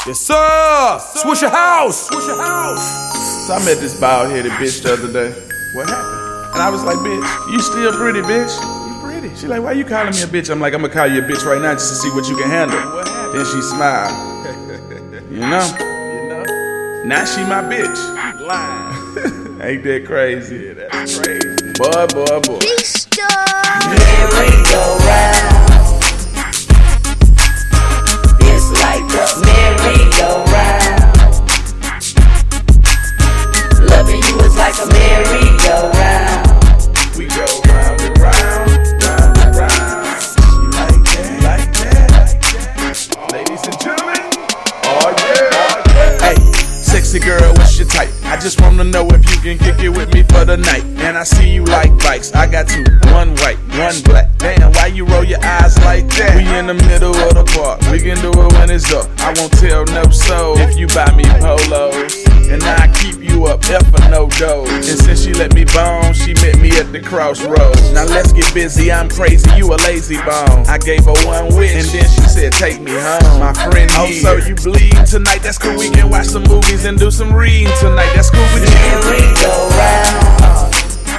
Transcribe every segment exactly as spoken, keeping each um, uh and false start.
Yes, sir! Switch your house! Switch your house! So I met this bald-headed bitch the other day. What happened? And I was like, bitch, you still pretty, bitch. You pretty. She like, why you calling me a bitch? I'm like, I'm gonna call you a bitch right now just to see what you can handle. What happened? Then she smiled. You know? You know? Now she my bitch. Lying. Ain't that crazy? Yeah, that's crazy. Boy, boy, boy. Merry-go-round. It's like a merry-go-round. Loving you is like a merry-go-round. We go round and round, round and round. You like that, like that, like that. Ladies and gentlemen, oh yeah, oh yeah. Hey, sexy girl, what's your type? I just wanna know if you can kick it with me for the night. And I see you like bikes, I got two, one white, one black. Damn, why you roll your eyes like that? We in the middle of the park, we can do it when it's up. I won't tell no soul if you buy me polos. And I keep you up, F for no dough. And since she let me bone, she met me at the crossroads. Now let's get busy, I'm crazy, you a lazy bone. I gave her one wish, and then she said, take me home. My friend here. Oh, so you bleed tonight, that's cool. We can watch some movies and do some reading tonight, that's cool with you. Merry-go-round.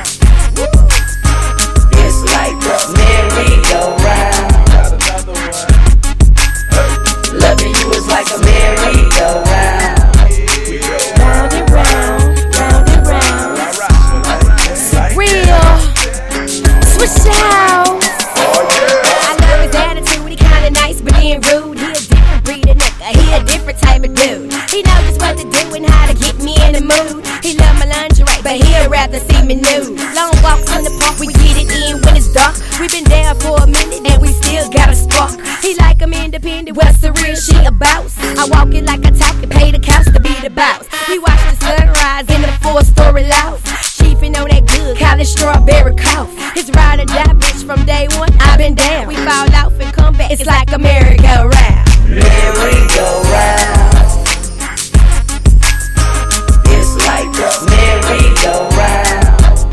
It's like a merry-go-round. Got another one. Loving you is like a merry-go-round. We go Round and round, round and round. I rock like that, like Real, switch out. Oh yeah. I love his attitude, he kinda nice but then rude. He a different breed of nigga, he a different type of dude. He knows just what to do and how to get me in the mood. He love my lingerie, but he'd rather see me nude. Long walks in the park, we get it in when it's dark. We been there for a minute and we still got a spark. He like I'm independent, what's the real shit about? I walk it like I talk and pay the cops to be the boss. We watch the sunrise in the four-story loft. Chiefin' on that good college strawberry cough. His ride or die bitch from day one, I been down. We fall off and come back, it's like a merry-go-round. Merry-go-round. It's like a merry-go-round.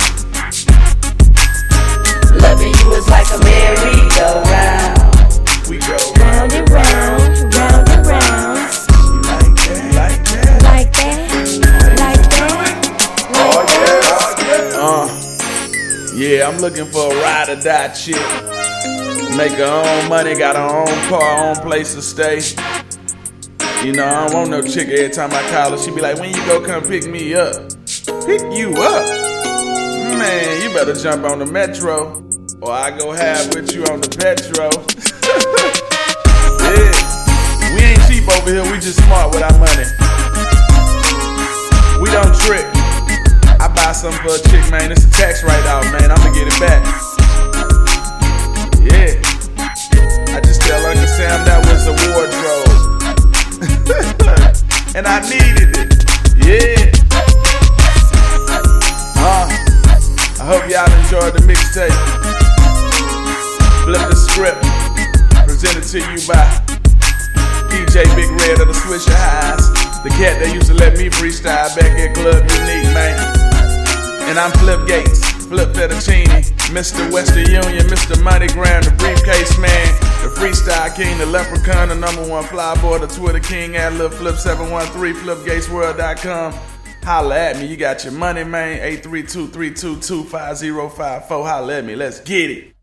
Loving you is like a merry-go-round. We go Round and round, round and round. like that, like that. Like that, like that, like that. Uh, yeah, I'm looking for a ride or die chick. Make her own money, got her own car, own place to stay. You know, I don't want no chick every time I call her. She be like, when you go come pick me up? Pick you up? Man, you better jump on the metro, or I go have with you on the petro. Yeah, we ain't cheap over here, we just smart with our money. We don't trick. I buy something for a chick, man, it's a tax write-off, man, I'ma get it back. Yeah, I just tell Uncle Sam that was a wardrobe. And I needed it, yeah. Uh, I hope y'all enjoyed the mixtape. Flip the script, presented to you by D J Big Red of the Swisher Highs, the cat that used to let me freestyle back at Club Unique, man. And I'm Flip Gates, Flip Fettuccine, Mister Western Union, Mister MoneyGram, the briefcase man, the freestyle king, the leprechaun, the number one fly boy, the Twitter king, at Lil Flip seven one three, flip gates world dot com. Holla at me, you got your money, man. eight three two, three two two, five zero five four. Holla at me, let's get it.